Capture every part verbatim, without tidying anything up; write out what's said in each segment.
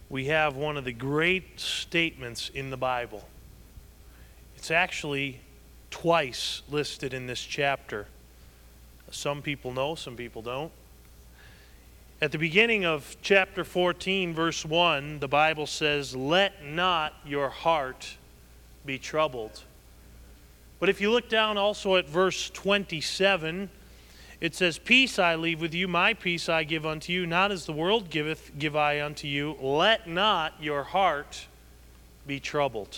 we have one of the great statements in the Bible. It's actually twice listed in this chapter. Some people know, some people don't. At the beginning of chapter fourteen, verse one, the Bible says, "Let not your heart be troubled." But if you look down also at verse twenty-seven, it says, "Peace I leave with you, my peace I give unto you, not as the world giveth, give I unto you. Let not your heart be troubled."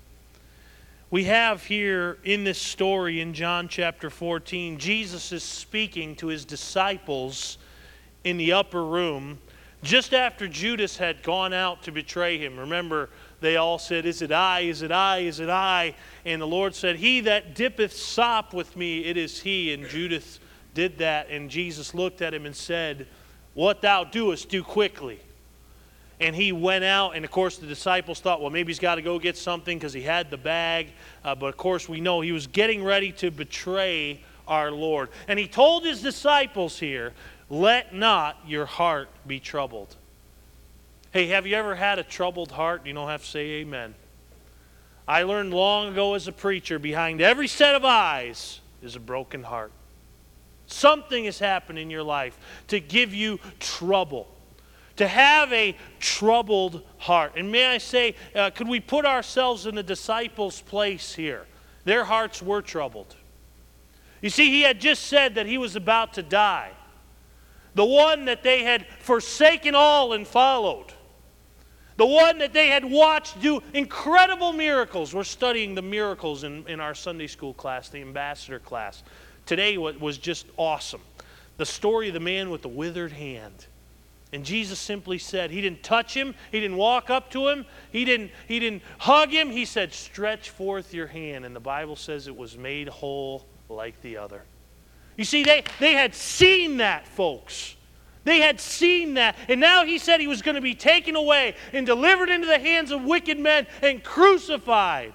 We have here in this story in John chapter fourteen, Jesus is speaking to his disciples in the upper room just after Judas had gone out to betray him. Remember, they all said, "Is it I? Is it I? Is it I?" And the Lord said, "He that dippeth sop with me, it is he." And Judas did that, and Jesus looked at him and said, "What thou doest, do quickly." And he went out, and of course the disciples thought, well, maybe he's got to go get something because he had the bag. Uh, but of course we know he was getting ready to betray our Lord. And he told his disciples here, "Let not your heart be troubled." Hey, have you ever had a troubled heart? You don't have to say amen. I learned long ago as a preacher, behind every set of eyes is a broken heart. Something has happened in your life to give you trouble. To have a troubled heart. And may I say, uh, could we put ourselves in the disciples' place here? Their hearts were troubled. You see, he had just said that he was about to die. The one that they had forsaken all and followed. The one that they had watched do incredible miracles. We're studying the miracles in, in our Sunday school class, the ambassador class. Today was just awesome. The story of the man with the withered hand. And Jesus simply said, he didn't touch him, he didn't walk up to him, he didn't, he didn't hug him, he said, "Stretch forth your hand." And the Bible says it was made whole like the other. You see, they, they had seen that, folks. They had seen that. And now he said he was going to be taken away and delivered into the hands of wicked men and crucified.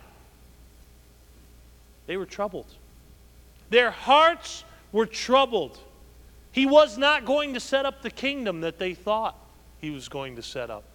They were troubled. Their hearts were troubled. He was not going to set up the kingdom that they thought he was going to set up.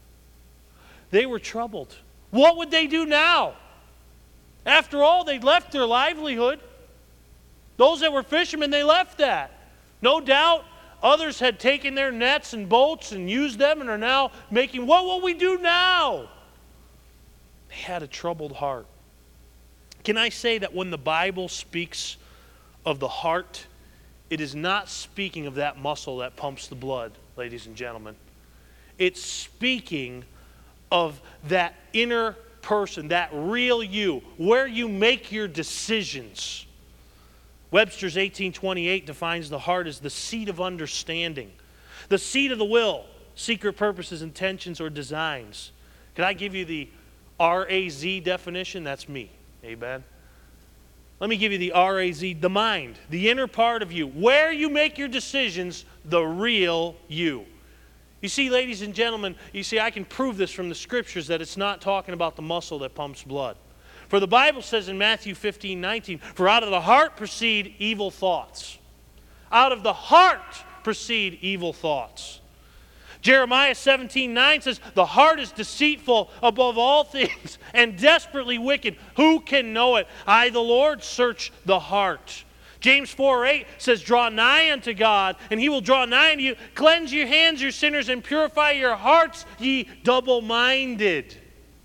They were troubled. What would they do now? After all, they'd left their livelihood. Those that were fishermen, they left that. No doubt others had taken their nets and boats and used them and are now making, what will we do now? They had a troubled heart. Can I say that when the Bible speaks of the heart, it is not speaking of that muscle that pumps the blood, ladies and gentlemen. It's speaking of that inner person, that real you, where you make your decisions. Webster's eighteen twenty-eight defines the heart as the seat of understanding, the seat of the will, secret purposes, intentions, or designs. Can I give you the R A Z definition? That's me. Amen. Let me give you the R A Z, the mind, the inner part of you, where you make your decisions, the real you. You see, ladies and gentlemen, you see, I can prove this from the scriptures that it's not talking about the muscle that pumps blood. For the Bible says in Matthew fifteen nineteen, "For out of the heart proceed evil thoughts." Out of the heart proceed evil thoughts. Jeremiah seventeen nine says, "The heart is deceitful above all things and desperately wicked. Who can know it? I, the Lord, search the heart." James four eight says, "Draw nigh unto God, and he will draw nigh unto you. Cleanse your hands, you sinners, and purify your hearts, ye double-minded."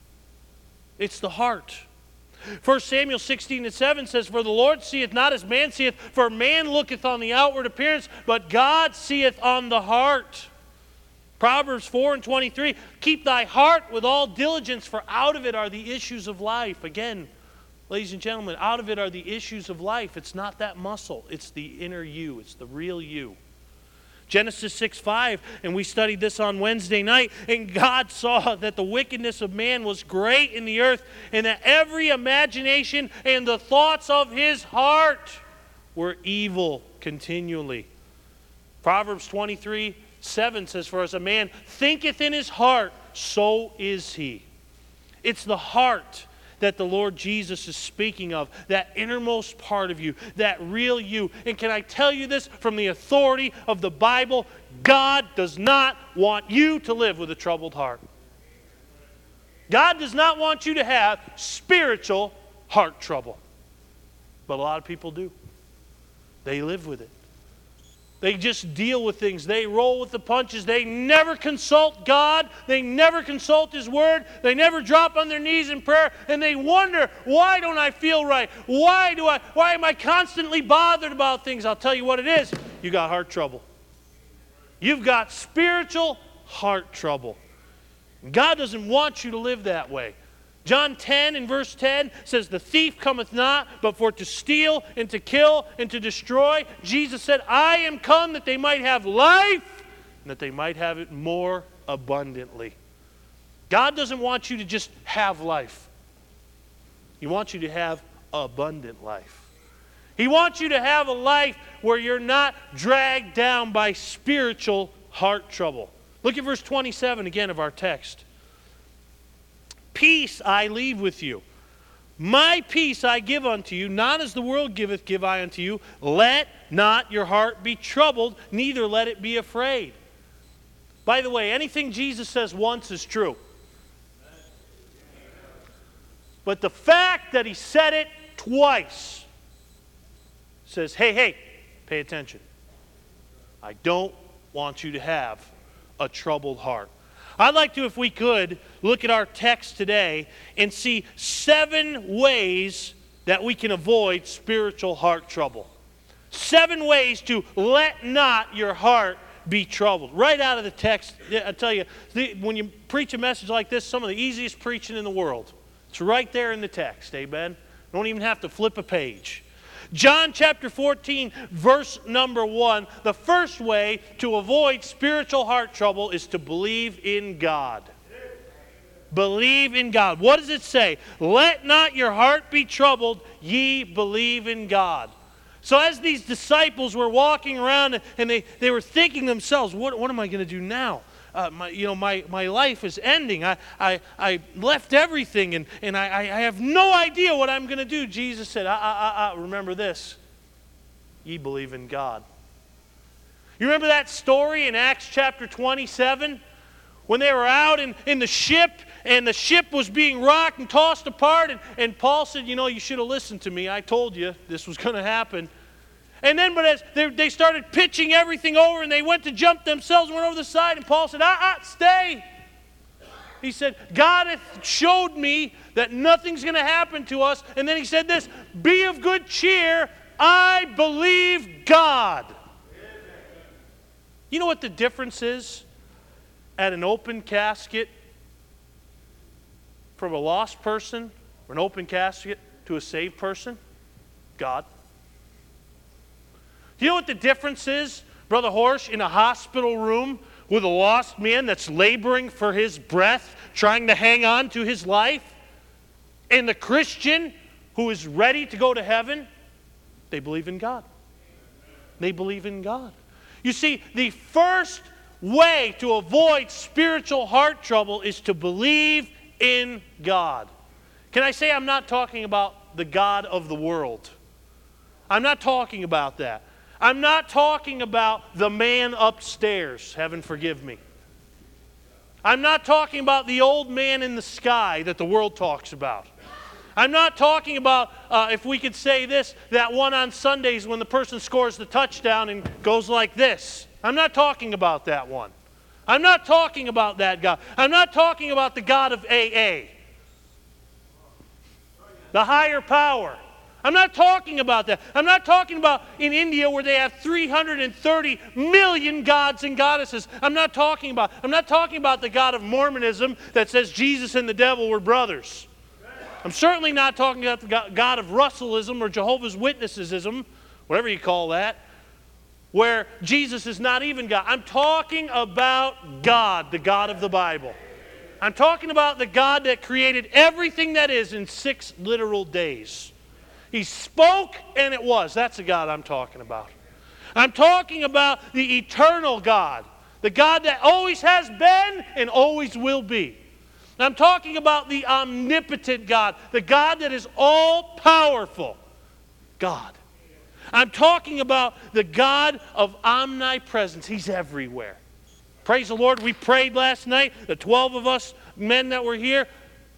It's the heart. First Samuel sixteen and seven says, "For the Lord seeth not as man seeth, for man looketh on the outward appearance, but God seeth on the heart." Proverbs four and twenty-three, "Keep thy heart with all diligence, for out of it are the issues of life." Again, ladies and gentlemen, out of it are the issues of life. It's not that muscle. It's the inner you. It's the real you. Genesis six five, and we studied this on Wednesday night, "And God saw that the wickedness of man was great in the earth, and that every imagination and the thoughts of his heart were evil continually." Proverbs twenty-three seven says, "For as a man thinketh in his heart, so is he." It's the heart that the Lord Jesus is speaking of, that innermost part of you, that real you. And can I tell you this from the authority of the Bible? God does not want you to live with a troubled heart. God does not want you to have spiritual heart trouble. But a lot of people do. They live with it. They just deal with things. They roll with the punches. They never consult God. They never consult His Word. They never drop on their knees in prayer. And they wonder, why don't I feel right? Why do I? Why am I constantly bothered about things? I'll tell you what it is. You got heart trouble. You've got spiritual heart trouble. God doesn't want you to live that way. John ten and verse ten says, the thief cometh not, but for to steal and to kill and to destroy. Jesus said, I am come that they might have life and that they might have it more abundantly. God doesn't want you to just have life. He wants you to have abundant life. He wants you to have a life where you're not dragged down by spiritual heart trouble. Look at verse twenty-seven again of our text. Peace I leave with you. My peace I give unto you, not as the world giveth, give I unto you. Let not your heart be troubled, neither let it be afraid. By the way, anything Jesus says once is true. But the fact that He said it twice says, hey, hey, pay attention. I don't want you to have a troubled heart. I'd like to, if we could, look at our text today and see seven ways that we can avoid spiritual heart trouble. Seven ways to let not your heart be troubled. Right out of the text, I tell you, when you preach a message like this, some of the easiest preaching in the world. It's right there in the text, amen? Don't even have to flip a page. John chapter fourteen, verse number one, the first way to avoid spiritual heart trouble is to believe in God. Believe in God. What does it say? Let not your heart be troubled, ye believe in God. So as these disciples were walking around and they, they were thinking themselves, what, what am I going to do now? Uh, my, you know, my, my life is ending. I, I, I left everything, and, and I, I have no idea what I'm going to do. Jesus said, ah, ah, ah, ah, remember this. Ye believe in God. You remember that story in Acts chapter twenty-seven? When they were out in, in the ship, and the ship was being rocked and tossed apart, and, and Paul said, you know, you should have listened to me. I told you this was going to happen. And then, but as they, they started pitching everything over, and they went to jump themselves, went over the side, and Paul said, ah, ah, stay. He said, God hath showed me that nothing's going to happen to us. And then he said this, be of good cheer, I believe God. You know what the difference is at an open casket from a lost person, or an open casket to a saved person? God. Do you know what the difference is, Brother Horsch, in a hospital room with a lost man that's laboring for his breath, trying to hang on to his life, and the Christian who is ready to go to heaven? They believe in God. They believe in God. You see, the first way to avoid spiritual heart trouble is to believe in God. Can I say I'm not talking about the God of the world? I'm not talking about that. I'm not talking about the man upstairs, heaven forgive me. I'm not talking about the old man in the sky that the world talks about. I'm not talking about, uh, if we could say this, that one on Sundays when the person scores the touchdown and goes like this. I'm not talking about that one. I'm not talking about that God. I'm not talking about the God of A A. The higher power. I'm not talking about that. I'm not talking about in India where they have three hundred thirty million gods and goddesses. I'm not talking about, I'm not talking about the God of Mormonism that says Jesus and the devil were brothers. I'm certainly not talking about the God of Russellism or Jehovah's Witnessesism, whatever you call that, where Jesus is not even God. I'm talking about God, the God of the Bible. I'm talking about the God that created everything that is in six literal days. He spoke and it was. That's the God I'm talking about. I'm talking about the eternal God. The God that always has been and always will be. I'm talking about the omnipotent God. The God that is all-powerful. God. I'm talking about the God of omnipresence. He's everywhere. Praise the Lord. We prayed last night. The twelve of us men that were here.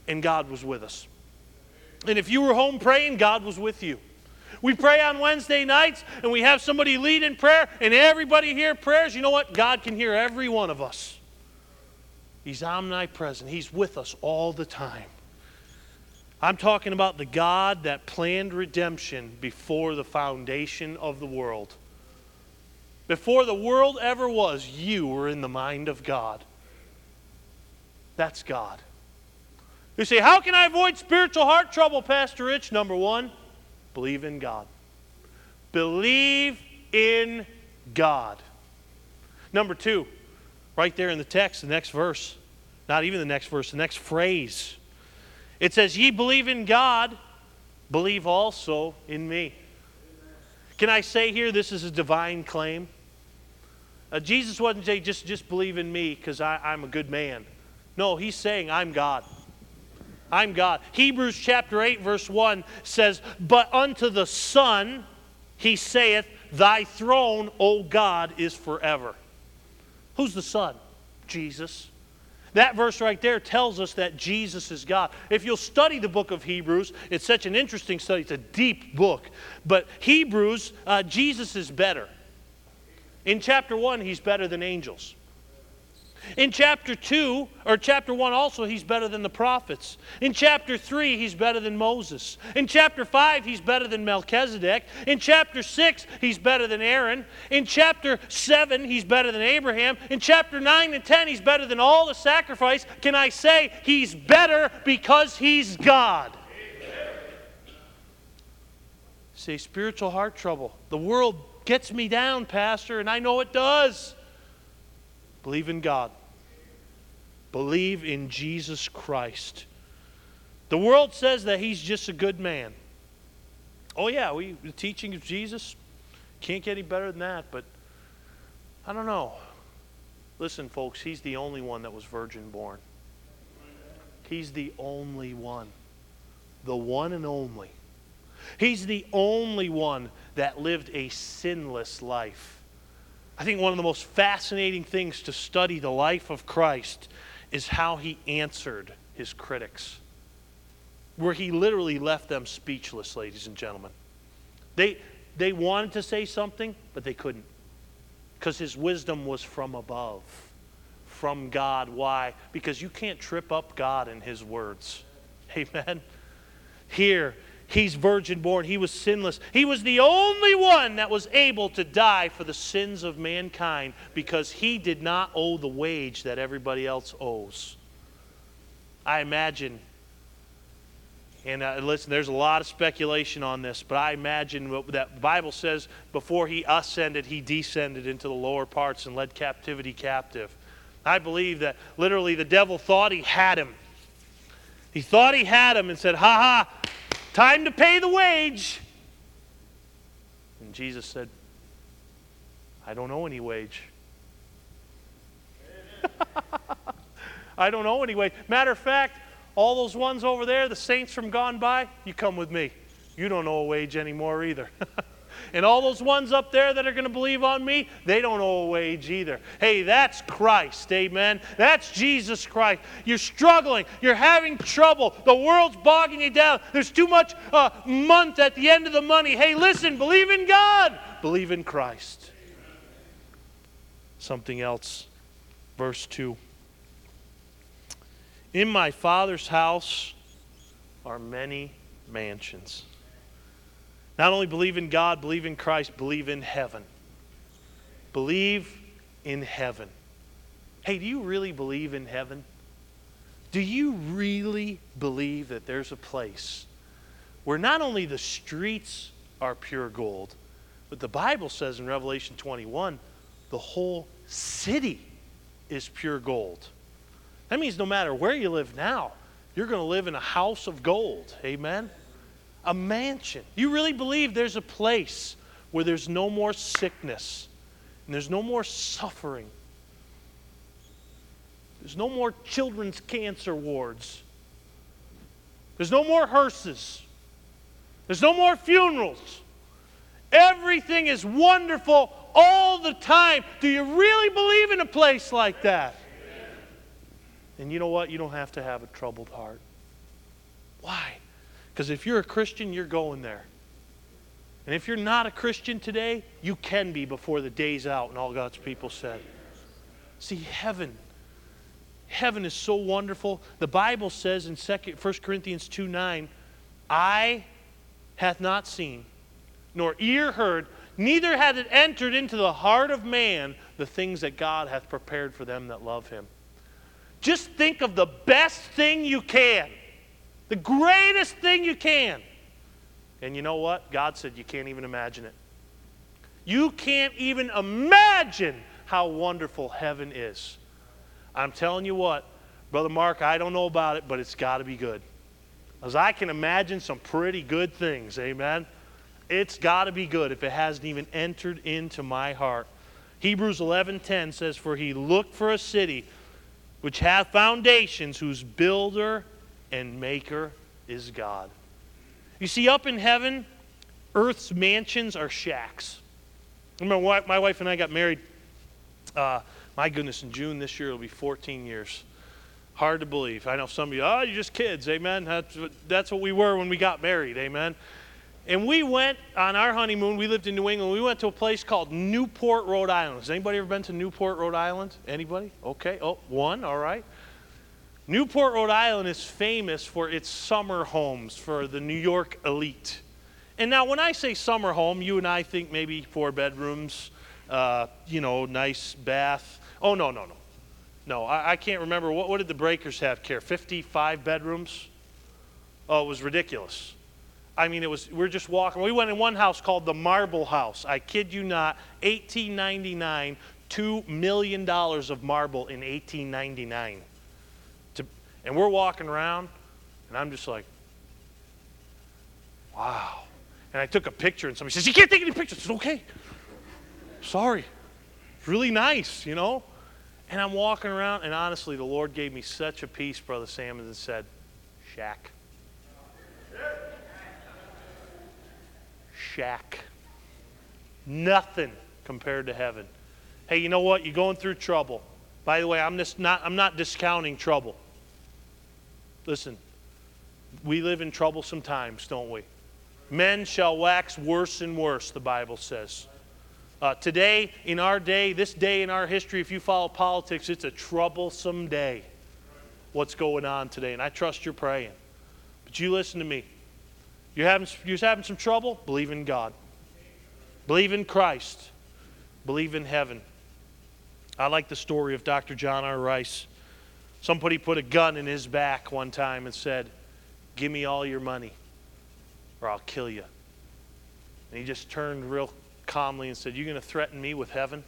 and God was with us. And if you were home praying, God was with you. We pray on Wednesday nights, and we have somebody lead in prayer, and everybody hear prayers. You know what? God can hear every one of us. He's omnipresent. He's with us all the time. I'm talking about the God that planned redemption before the foundation of the world. Before the world ever was, you were in the mind of God. That's God. You say, how can I avoid spiritual heart trouble, Pastor Rich? Number one, believe in God. Believe in God. Number two, right there in the text, the next verse, not even the next verse, the next phrase. It says, ye believe in God, believe also in me. Can I say here, this is a divine claim? Uh, Jesus wasn't saying, just, just believe in me because I'm a good man. No, he's saying, I'm God. I'm God. Hebrews chapter eight verse one says, but unto the Son he saith, thy throne, O God, is forever. Who's the Son? Jesus. That verse right there tells us that Jesus is God. If you'll study the book of Hebrews, it's such an interesting study. It's a deep book. But Hebrews, uh, Jesus is better. In chapter one, he's better than angels. In chapter two, or chapter one also, he's better than the prophets. In chapter three, he's better than Moses. In chapter five, he's better than Melchizedek. In chapter six, he's better than Aaron. In chapter seven, he's better than Abraham. In chapter nine and ten, he's better than all the sacrifice. Can I say he's better because he's God? Say, spiritual heart trouble. The world gets me down, Pastor, and I know it does. Believe in God. Believe in Jesus Christ. The world says that he's just a good man. Oh yeah, we, the teaching of Jesus, can't get any better than that, but I don't know. Listen, folks, he's the only one that was virgin born. He's the only one. The one and only. He's the only one that lived a sinless life. I think one of the most fascinating things to study the life of Christ is how he answered his critics. Where he literally left them speechless, ladies and gentlemen. They, they wanted to say something, but they couldn't. Because his wisdom was from above. From God. Why? Because you can't trip up God in his words. Amen? Here, he's virgin born. He was sinless. He was the only one that was able to die for the sins of mankind because he did not owe the wage that everybody else owes. I imagine, and uh, listen, there's a lot of speculation on this, but I imagine what that the Bible says before he ascended, he descended into the lower parts and led captivity captive. I believe that literally the devil thought he had him. He thought he had him and said, ha ha, time to pay the wage. And Jesus said, I don't owe any wage. I don't owe any wage. Matter of fact, all those ones over there, the saints from gone by, you come with me. You don't owe a wage anymore either. And all those ones up there that are going to believe on me, they don't owe a wage either. Hey, that's Christ, amen? That's Jesus Christ. You're struggling. You're having trouble. The world's bogging you down. There's too much uh, month at the end of the money. Hey, listen, believe in God. Believe in Christ. Something else. Verse two. In my Father's house are many mansions. Not only believe in God, believe in Christ, believe in heaven. Believe in heaven. Hey, do you really believe in heaven? Do you really believe that there's a place where not only the streets are pure gold, but the Bible says in Revelation twenty-one, the whole city is pure gold. That means no matter where you live now, you're going to live in a house of gold. Amen? A mansion. You really believe there's a place where there's no more sickness and there's no more suffering. There's no more children's cancer wards. There's no more hearses. There's no more funerals. Everything is wonderful all the time. Do you really believe in a place like that? And you know what? You don't have to have a troubled heart. Because if you're a Christian, you're going there. And if you're not a Christian today, you can be before the day's out, and all God's people said. See, heaven. Heaven is so wonderful. The Bible says in First Corinthians two nine, eye hath not seen, nor ear heard, neither hath it entered into the heart of man the things that God hath prepared for them that love him. Just think of the best thing you can. The greatest thing you can. And you know what? God said you can't even imagine it. You can't even imagine how wonderful heaven is. I'm telling you what, Brother Mark, I don't know about it, but it's got to be good. Because I can imagine some pretty good things, amen? It's got to be good if it hasn't even entered into my heart. Hebrews eleven ten says, for he looked for a city which hath foundations, whose builder and maker is God. You see, up in heaven, earth's mansions are shacks. Remember, my wife and I got married, uh, my goodness, in June this year it'll be fourteen years. Hard to believe. I know some of you, oh, you're just kids, amen? That's, that's what we were when we got married, amen? And we went on our honeymoon, we lived in New England, we went to a place called Newport, Rhode Island. Has anybody ever been to Newport, Rhode Island? Anybody? Okay, oh, one, all right. Newport, Rhode Island is famous for its summer homes for the New York elite. And now when I say summer home, you and I think maybe four bedrooms, uh, you know, nice bath. Oh, no, no, no. No, I, I can't remember. What, what did the Breakers have, Care? fifty-five bedrooms? Oh, it was ridiculous. I mean, it was, we we're just walking. We went in one house called the Marble House. I kid you not, eighteen ninety-nine, two million dollars of marble in eighteen ninety-nine. To, and we're walking around, and I'm just like, wow. And I took a picture, and somebody says, you can't take any pictures. I said, okay. Sorry. It's really nice, you know. And I'm walking around, and honestly, the Lord gave me such a peace, Brother Sam, and said, shack. Shack. Nothing compared to heaven. Hey, you know what? You're going through trouble. By the way, I'm just not I'm not discounting trouble. Listen, we live in troublesome times, don't we? Men shall wax worse and worse, the Bible says. Uh, today, in our day, this day in our history, if you follow politics, it's a troublesome day. What's going on today? And I trust you're praying. But you listen to me. You're having, you're having some trouble? Believe in God. Believe in Christ. Believe in heaven. I like the story of Doctor John R. Rice. Somebody put a gun in his back one time and said, give me all your money or I'll kill you. And he just turned real calmly and said, you're going to threaten me with heaven?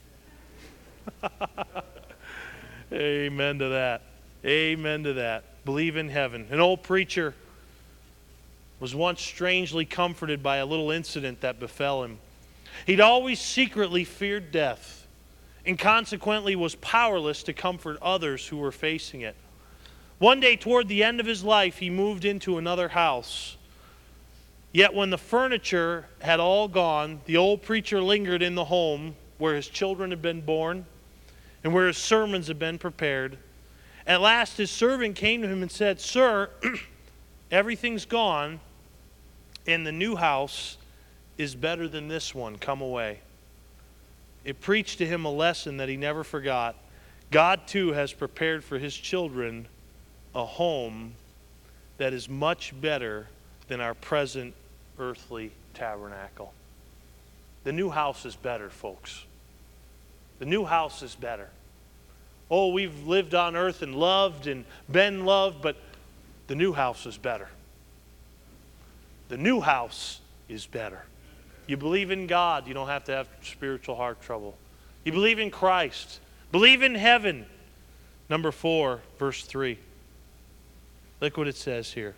Amen to that. Amen to that. Believe in heaven. An old preacher was once strangely comforted by a little incident that befell him. He'd always secretly feared death and consequently was powerless to comfort others who were facing it. One day toward the end of his life, he moved into another house. Yet when the furniture had all gone, the old preacher lingered in the home where his children had been born and where his sermons had been prepared. At last his servant came to him and said, sir, everything's gone, and the new house is better than this one. Come away. It preached to him a lesson that he never forgot. God, too, has prepared for his children a home that is much better than our present earthly tabernacle. The new house is better, folks. The new house is better. Oh, we've lived on earth and loved and been loved, but the new house is better. The new house is better. You believe in God, you don't have to have spiritual heart trouble. You believe in Christ. Believe in heaven. Number four, verse three. Look what it says here.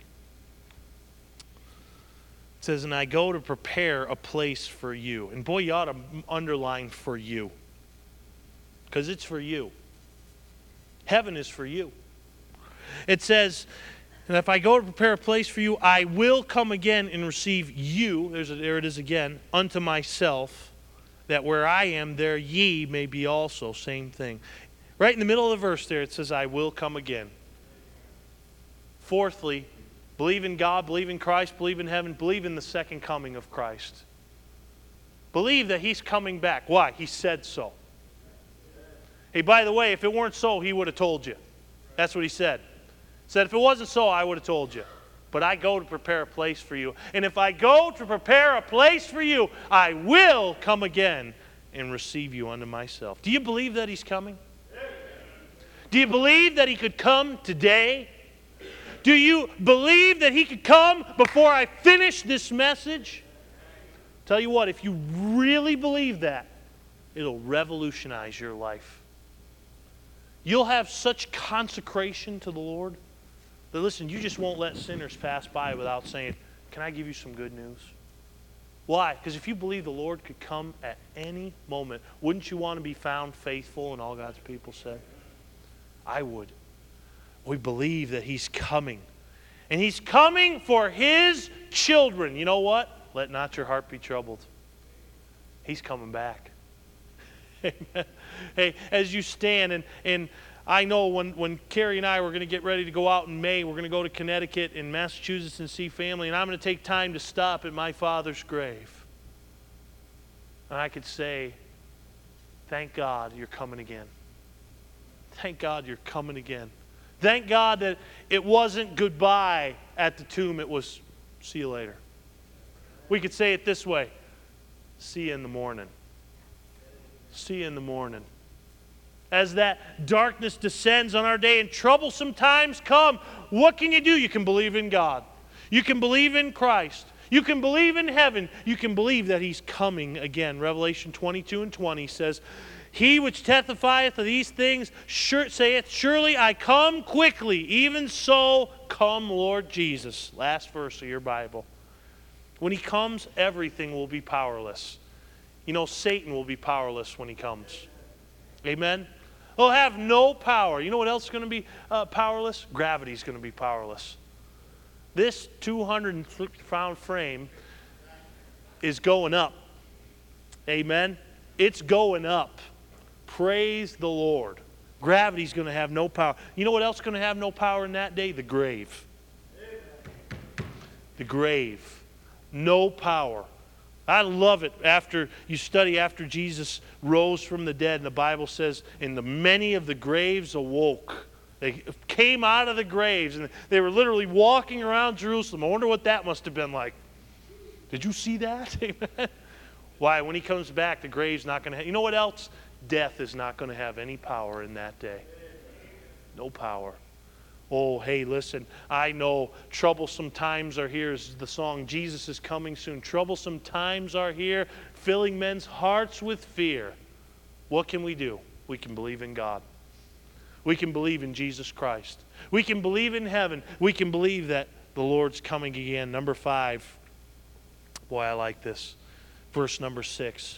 It says, and I go to prepare a place for you. And boy, you ought to underline for you. Because it's for you. Heaven is for you. It says, and if I go to prepare a place for you, I will come again and receive you, there's a, there it is again, unto myself, that where I am, there ye may be also. Same thing. Right in the middle of the verse there, it says, I will come again. Fourthly, Believe in God, believe in Christ, believe in heaven, believe in the second coming of Christ. Believe that He's coming back. Why? He said so. Hey, by the way, if it weren't so, He would have told you. That's what He said. He said, if it wasn't so, I would have told you. But I go to prepare a place for you. And if I go to prepare a place for you, I will come again and receive you unto myself. Do you believe that He's coming? Do you believe that He could come today? Do you believe that He could come before I finish this message? Tell you what, if you really believe that, it'll revolutionize your life. You'll have such consecration to the Lord that, listen, you just won't let sinners pass by without saying, can I give you some good news? Why? Because if you believe the Lord could come at any moment, wouldn't you want to be found faithful? And all God's people said, I would. We believe that He's coming. And He's coming for His children. You know what? Let not your heart be troubled. He's coming back. Amen. Hey, as you stand, and, and I know when, when Carrie and I were going to get ready to go out in May, we're going to go to Connecticut and Massachusetts and see family, and I'm going to take time to stop at my father's grave. And I could say, thank God you're coming again. Thank God you're coming again. Thank God that it wasn't goodbye at the tomb. It was, see you later. We could say it this way. See you in the morning. See you in the morning. As that darkness descends on our day and troublesome times come, what can you do? You can believe in God. You can believe in Christ. You can believe in heaven. You can believe that He's coming again. Revelation twenty-two and twenty says, He which testifieth of these things sure, saith, surely I come quickly, even so come Lord Jesus. Last verse of your Bible. When He comes, everything will be powerless. You know, Satan will be powerless when He comes. Amen? He'll have no power. You know what else is going to be uh, powerless? Gravity is going to be powerless. This two hundred fifty pound frame is going up. Amen? It's going up. Praise the Lord. Gravity's going to have no power. You know what else is going to have no power in that day? The grave. The grave. No power. I love it after you study after Jesus rose from the dead, and the Bible says, and the many of the graves awoke. They came out of the graves, and they were literally walking around Jerusalem. I wonder what that must have been like. Did you see that? Amen. Why? When He comes back, the grave's not going to have... You know what else? Death is not going to have any power in that day. No power. Oh, hey, listen, I know troublesome times are here. Is the song, Jesus is coming soon. Troublesome times are here, filling men's hearts with fear. What can we do? We can believe in God. We can believe in Jesus Christ. We can believe in heaven. We can believe that the Lord's coming again. Number five. Boy, I like this. Verse number six.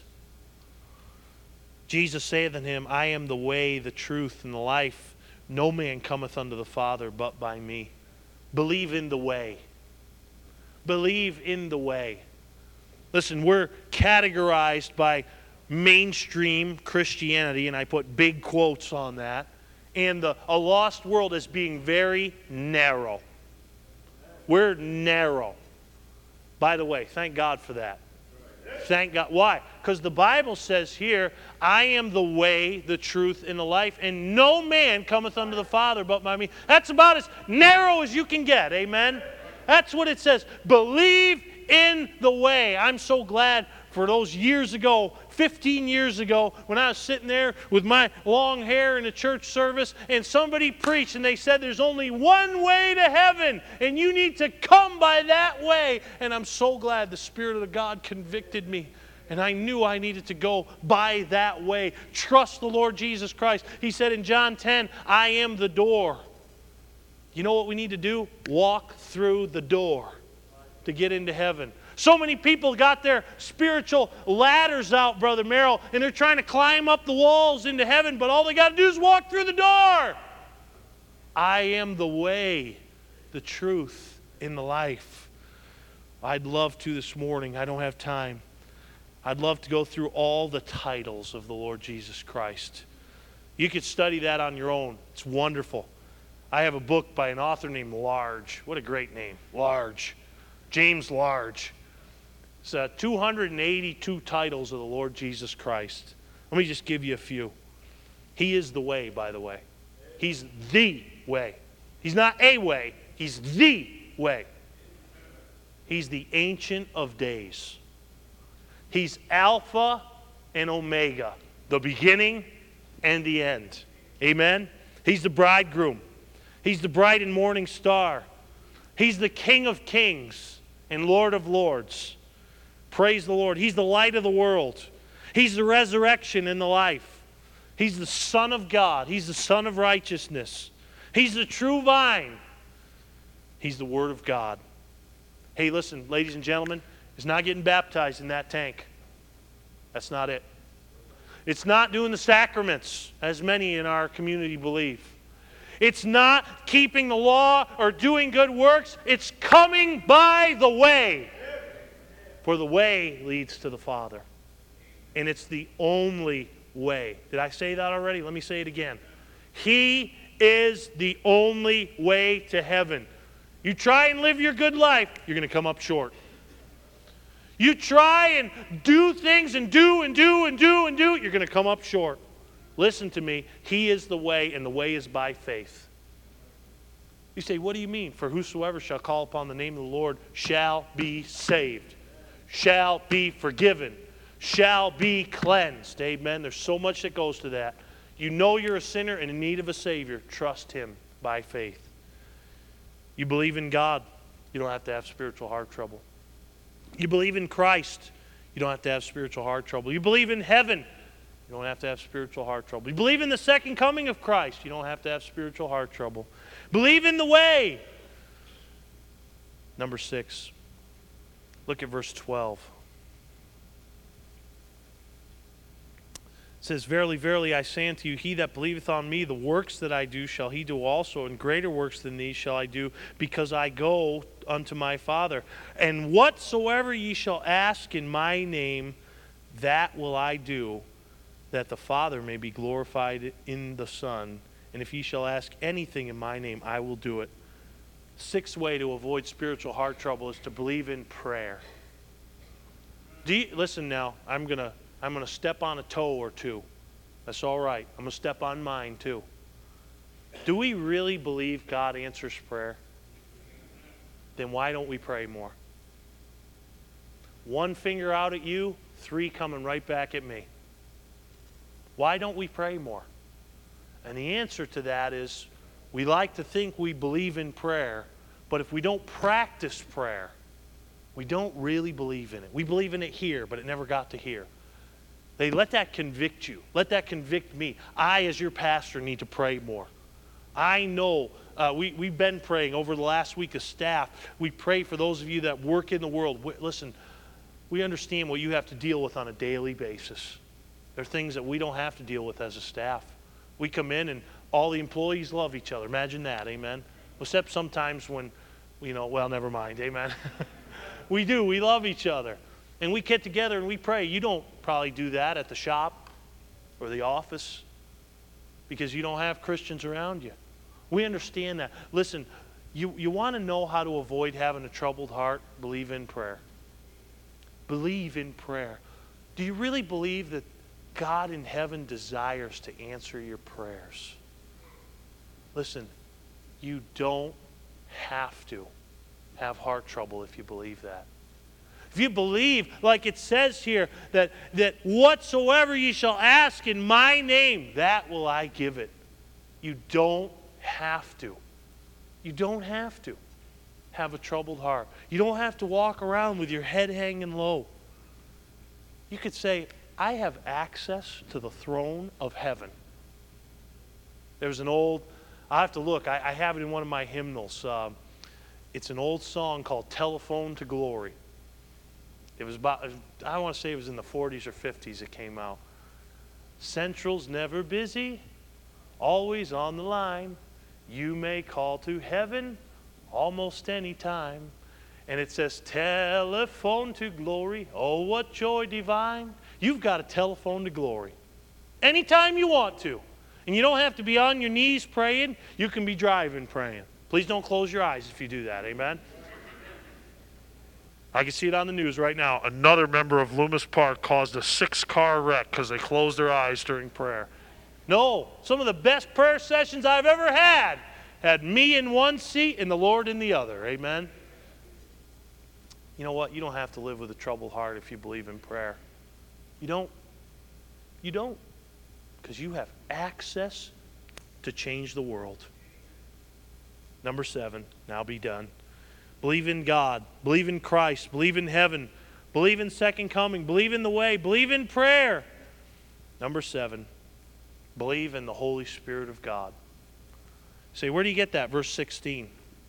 Jesus saith unto him, I am the way, the truth, and the life. No man cometh unto the Father but by me. Believe in the way. Believe in the way. Listen, we're categorized by mainstream Christianity, and I put big quotes on that, and the, a lost world as being very narrow. We're narrow. By the way, thank God for that. Thank God. Why? Because the Bible says here, I am the way, the truth, and the life, and no man cometh unto the Father but by me. That's about as narrow as you can get. Amen? That's what it says. Believe in the way. I'm so glad for those years ago, fifteen years ago, when I was sitting there with my long hair in a church service, and somebody preached, and they said there's only one way to heaven, and you need to come by that way. And I'm so glad the Spirit of God convicted me, and I knew I needed to go by that way. Trust the Lord Jesus Christ. He said in John ten, I am the door. You know what we need to do? Walk through the door to get into heaven. So many people got their spiritual ladders out, Brother Merrill, and they're trying to climb up the walls into heaven, but all they got to do is walk through the door. I am the way, the truth, and the life. I'd love to this morning. I don't have time. I'd love to go through all the titles of the Lord Jesus Christ. You could study that on your own. It's wonderful. I have a book by an author named Large. What a great name, Large. James Large. It's uh, two hundred eighty-two titles of the Lord Jesus Christ. Let me just give you a few. He is the way, by the way. He's the way. He's not a way. He's the way. He's the Ancient of Days. He's Alpha and Omega, the beginning and the end. Amen? He's the bridegroom. He's the bright and morning star. He's the King of kings and Lord of lords. Praise the Lord. He's the light of the world. He's the resurrection and the life. He's the Son of God. He's the Son of righteousness. He's the true vine. He's the Word of God. Hey, listen, ladies and gentlemen, it's not getting baptized in that tank. That's not it. It's not doing the sacraments, as many in our community believe. It's not keeping the law or doing good works. It's coming by the way. For the way leads to the Father. And it's the only way. Did I say that already? Let me say it again. He is the only way to heaven. You try and live your good life, you're going to come up short. You try and do things and do and do and do and do, you're going to come up short. Listen to me. He is the way, and the way is by faith. You say, what do you mean? For whosoever shall call upon the name of the Lord shall be saved, shall be forgiven, shall be cleansed. Amen. There's so much that goes to that. You know you're a sinner and in need of a Savior. Trust Him by faith. You believe in God. You don't have to have spiritual heart trouble. You believe in Christ. You don't have to have spiritual heart trouble. You believe in heaven. You don't have to have spiritual heart trouble. You believe in the second coming of Christ. You don't have to have spiritual heart trouble. Believe in the way. Number six. Look at verse twelve. It says, Verily, verily, I say unto you, he that believeth on me, the works that I do shall he do also, and greater works than these shall I do, because I go unto my Father. And whatsoever ye shall ask in my name, that will I do, that the Father may be glorified in the Son. And if ye shall ask anything in my name, I will do it. Sixth way to avoid spiritual heart trouble is to believe in prayer. Do you, listen now, I'm going to I'm going to step on a toe or two. That's all right. I'm going to step on mine too. Do we really believe God answers prayer? Then why don't we pray more? One finger out at you, three coming right back at me. Why don't we pray more? And the answer to that is we like to think we believe in prayer, but if we don't practice prayer, we don't really believe in it. We believe in it here, but it never got to here. They let that convict you. Let that convict me. I, as your pastor, need to pray more. I know uh, we, we've been praying over the last week as staff. We pray for those of you that work in the world. We, listen, we understand what you have to deal with on a daily basis. There are things that we don't have to deal with as a staff. We come in and all the employees love each other. Imagine that, amen? Except sometimes when, you know, well, never mind, amen? We do. We love each other. And we get together and we pray. You don't probably do that at the shop or the office because you don't have Christians around you. We understand that. Listen, you, you want to know how to avoid having a troubled heart? Believe in prayer. Believe in prayer. Do you really believe that God in heaven desires to answer your prayers? Listen, you don't have to have heart trouble if you believe that. If you believe, like it says here, that, that whatsoever ye shall ask in my name, that will I give it. You don't have to. You don't have to have a troubled heart. You don't have to walk around with your head hanging low. You could say, I have access to the throne of heaven. There's an old, I have to look, I, I have it in one of my hymnals. Uh, it's an old song called Telephone to Glory. It was about, I want to say it was in the forties or fifties it came out. Central's never busy, always on the line. You may call to heaven almost any time. And it says, telephone to glory, oh, what joy divine. You've got a telephone to glory anytime you want to. And you don't have to be on your knees praying. You can be driving praying. Please don't close your eyes if you do that. Amen? I can see it on the news right now. Another member of Loomis Park caused a six-car wreck because they closed their eyes during prayer. No, some of the best prayer sessions I've ever had had me in one seat and the Lord in the other. Amen? You know what? You don't have to live with a troubled heart if you believe in prayer. You don't. You don't. Because you have access to change the world. Number seven, now be done. Believe in God. Believe in Christ. Believe in heaven. Believe in second coming. Believe in the way. Believe in prayer. Number seven, believe in the Holy Spirit of God. Say, where do you get that? Verse sixteen.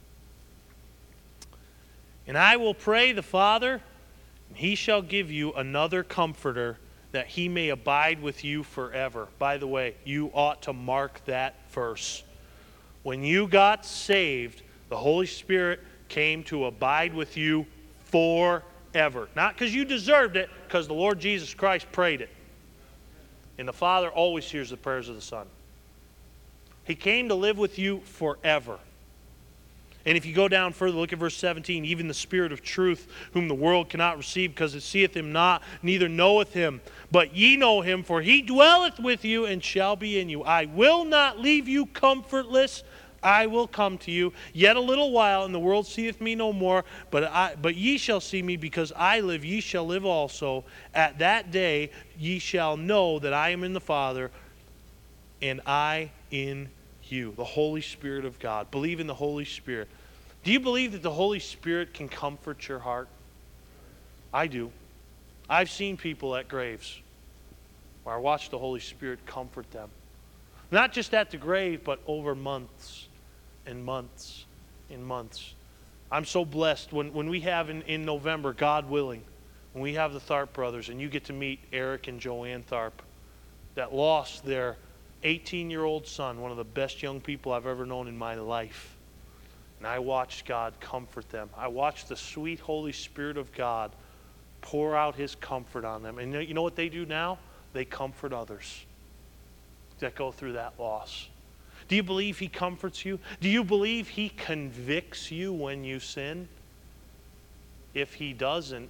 And I will pray the Father, and he shall give you another comforter, that he may abide with you forever. By the way, you ought to mark that verse. When you got saved, the Holy Spirit came to abide with you forever. Not because you deserved it, because the Lord Jesus Christ prayed it. And the Father always hears the prayers of the Son. He came to live with you forever. And if you go down further, look at verse seventeen. Even the Spirit of truth, whom the world cannot receive, because it seeth him not, neither knoweth him. But ye know him, for he dwelleth with you and shall be in you. I will not leave you comfortless. I will come to you. Yet a little while, and the world seeth me no more. But I, but ye shall see me, because I live, ye shall live also. At that day ye shall know that I am in the Father, and I in you. The Holy Spirit of God. Believe in the Holy Spirit. Do you believe that the Holy Spirit can comfort your heart? I do. I've seen people at graves where I watched the Holy Spirit comfort them. Not just at the grave, but over months and months and months. I'm so blessed when, when we have in, in November, God willing, when we have the Tharp brothers and you get to meet Eric and Joanne Tharp that lost their eighteen-year-old son, one of the best young people I've ever known in my life. And I watched God comfort them. I watched the sweet Holy Spirit of God pour out his comfort on them. And you know what they do now? They comfort others that go through that loss. Do you believe he comforts you? Do you believe he convicts you when you sin? If he doesn't,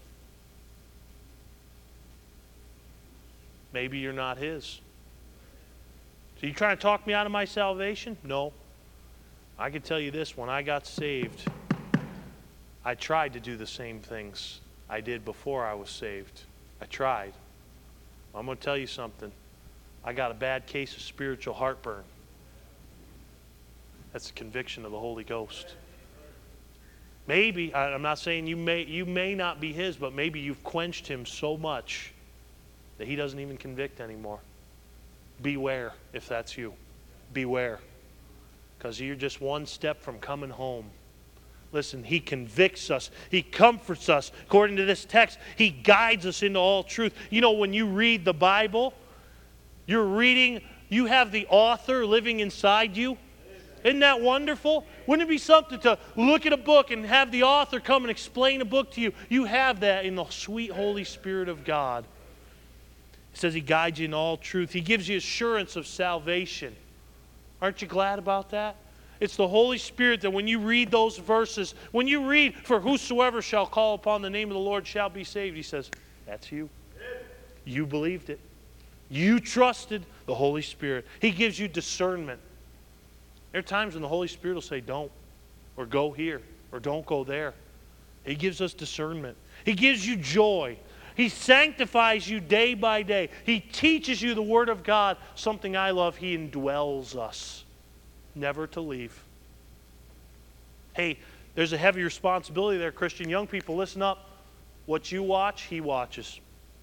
maybe you're not his. So you trying to talk me out of my salvation? No. I can tell you this, when I got saved, I tried to do the same things I did before I was saved. I tried. I'm going to tell you something. I got a bad case of spiritual heartburn. That's the conviction of the Holy Ghost. Maybe, I'm not saying you may, you may not be his, but maybe you've quenched him so much that he doesn't even convict anymore. Beware if that's you. Beware. Because you're just one step from coming home. Listen, he convicts us. He comforts us. According to this text, he guides us into all truth. You know, when you read the Bible, you're reading, you have the author living inside you. Isn't that wonderful? Wouldn't it be something to look at a book and have the author come and explain a book to you? You have that in the sweet Holy Spirit of God. It says he guides you in all truth. He gives you assurance of salvation. Aren't you glad about that? It's the Holy Spirit that when you read those verses, when you read, for whosoever shall call upon the name of the Lord shall be saved, he says, that's you. You believed it. You trusted the Holy Spirit. He gives you discernment. There are times when the Holy Spirit will say, don't, or go here, or don't go there. He gives us discernment. He gives you joy. He sanctifies you day by day. He teaches you the Word of God. Something I love, he indwells us, never to leave. Hey, there's a heavy responsibility there, Christian young people. Listen up. What you watch, he watches.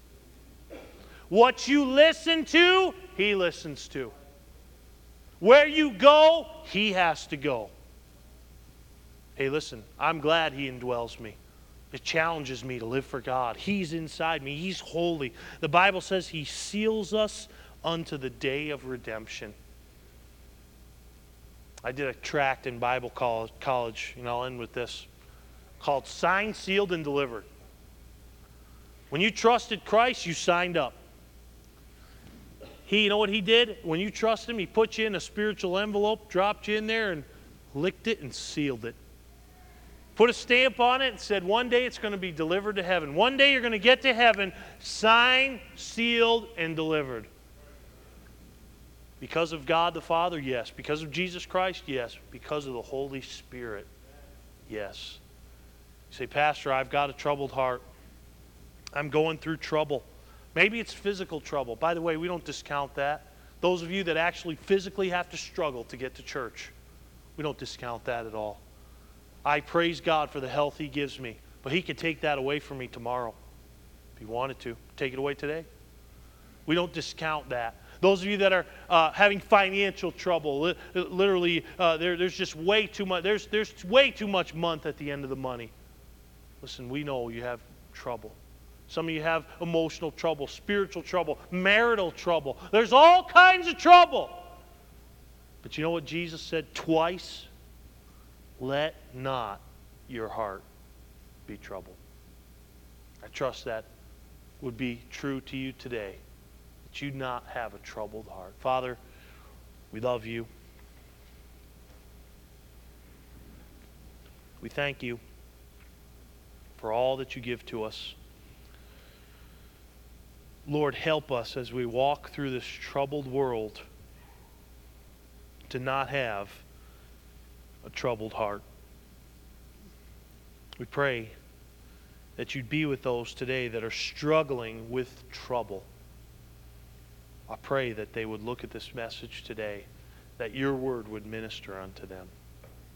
What you listen to, he listens to. Where you go, he has to go. Hey, listen, I'm glad he indwells me. It challenges me to live for God. He's inside me. He's holy. The Bible says he seals us unto the day of redemption. I did a tract in Bible college, and I'll end with this, called Signed, Sealed, and Delivered. When you trusted Christ, you signed up. He, you know what he did? When you trust him, he put you in a spiritual envelope, dropped you in there, and licked it and sealed it. Put a stamp on it and said, one day it's going to be delivered to heaven. One day you're going to get to heaven, signed, sealed, and delivered. Because of God the Father, yes. Because of Jesus Christ, yes. Because of the Holy Spirit, yes. You say, Pastor, I've got a troubled heart. I'm going through trouble. Maybe it's physical trouble. By the way, we don't discount that. Those of you that actually physically have to struggle to get to church, we don't discount that at all. I praise God for the health He gives me, but He could take that away from me tomorrow if He wanted to. Take it away today. We don't discount that. Those of you that are uh, having financial trouble, li- literally, uh, there, there's just way too much. There's there's way too much month at the end of the money. Listen, we know you have trouble. Some of you have emotional trouble, spiritual trouble, marital trouble. There's all kinds of trouble. But you know what Jesus said twice? Let not your heart be troubled. I trust that would be true to you today, that you not have a troubled heart. Father, we love you. We thank you for all that you give to us. Lord, help us as we walk through this troubled world to not have a troubled heart. We pray that you'd be with those today that are struggling with trouble. I pray that they would look at this message today, that your word would minister unto them.